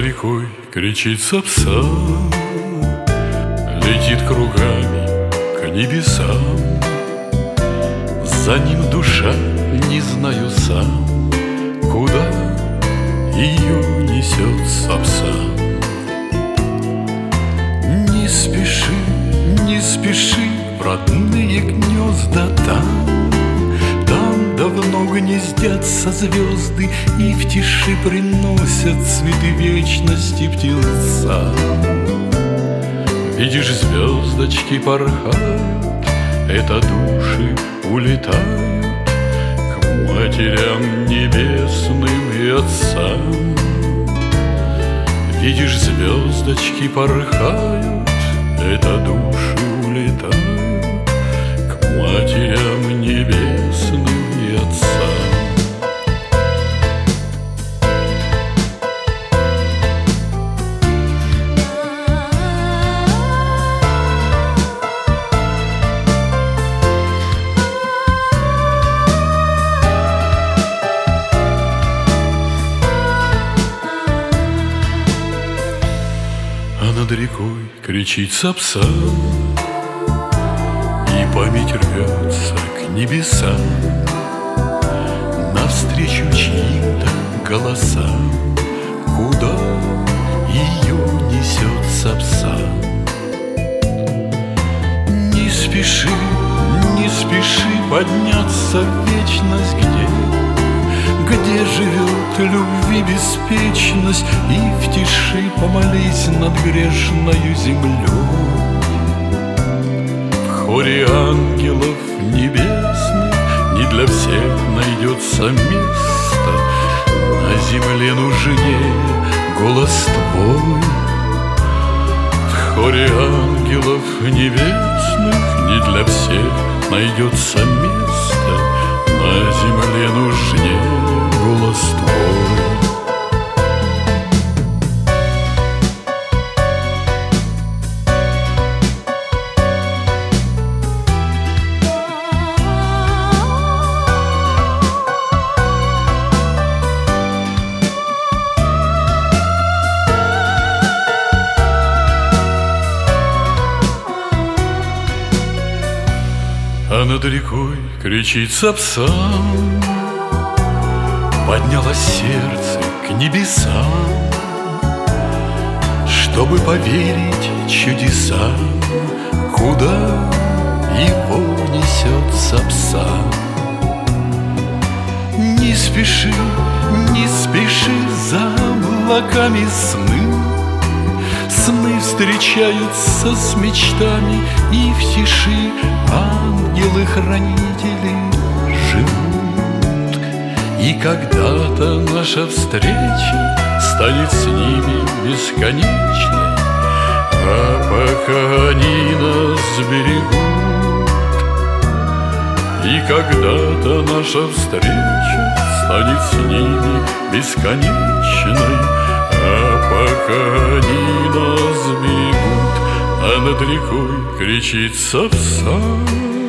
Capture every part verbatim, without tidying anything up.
рекой кричит сапсан, летит кругами к небесам. За ним душа, не знаю сам, куда ее несет сапсан. Не спеши, не спеши в родные гнезда там. Там давно гнездятся звезды, и в тиши приносят цветы вечности птенцам. Видишь, звездочки порхают, это души улетают к матерям небесным и отцам. Видишь, звездочки порхают, это души улетают к матерям небесным и отцам. Над рекой кричит сапсан, и память рвется к небесам, навстречу чьим-то голосам. Куда ее несет сапсан? Не спеши, не спеши подняться в вечность, где Где живет любви беспечность, и в тиши помолись над грешною землей. В хоре ангелов небесных не для всех найдется место. На земле нужнее голос твой. В хоре ангелов небесных не для всех найдется место. На земле нужнее голос твой. А над рекой кричит сапсан, поднялось сердце к небесам, чтобы поверить чудесам. Куда его несет сапсан? Не спеши, не спеши за облаками сны. Сны встречаются с мечтами, и в тиши ангелы-хранители живут. И когда-то наша встреча станет с ними бесконечной, а пока они нас берегут. И когда-то наша встреча станет с ними бесконечной, а пока они нас берегут. А над рекой кричит сапсан,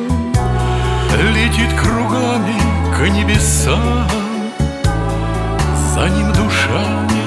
летит кругами к небесам. За ним душа не